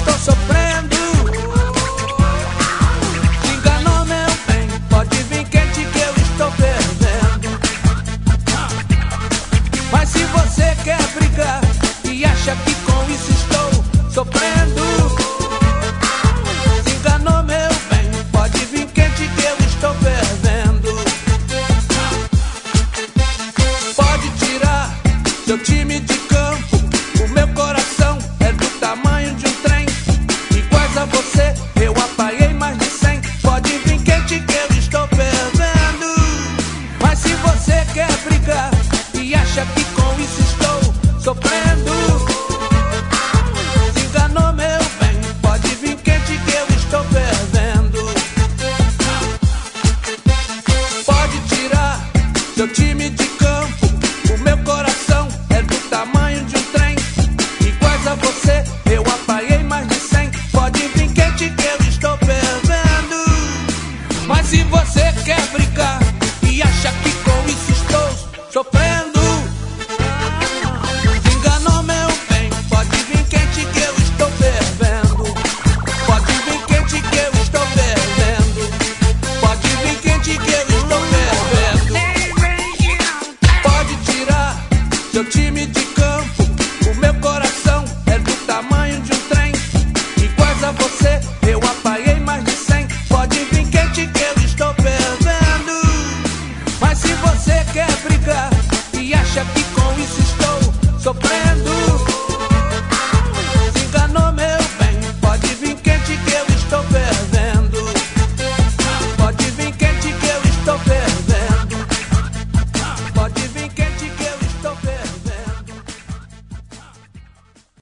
estou sofrendo. Se enganou, meu bem, pode vir quente que eu estou perdendo. Mas se você quer brigar e acha que com isso estou sofrendo, se enganou, meu bem, pode vir quente que eu estou perdendo. Pode tirar seu time de campo, o meu coração é do tamanho de um trem. Iguais a você, eu apaguei mais de 100. Pode vir quente que eu estou perdendo. Mas se você quer brigar e acha que com isso estou sofrendo, se enganou, meu bem, pode vir quente que eu estou perdendo. Pode tirar seu time de campo, o meu coração é do tamanho de um trem. Iguais a você, eu apaguei mais de 100. Pode vir quente que eu estou perdendo. Mas se você quer brigar e acha que com isso estou sofrendo, se enganou, meu bem, pode vir quente que eu estou perdendo. Pode vir quente que eu estou perdendo. Pode vir quente que eu estou perdendo. Pode tirar seu time de campo, o meu coração é do tamanho de um trem. Iguais a você, eu apaguei mais de 100. Pode vir quente que eu estou perdendo. Mas se você quer brigar e acha que com isso estou sofrendo,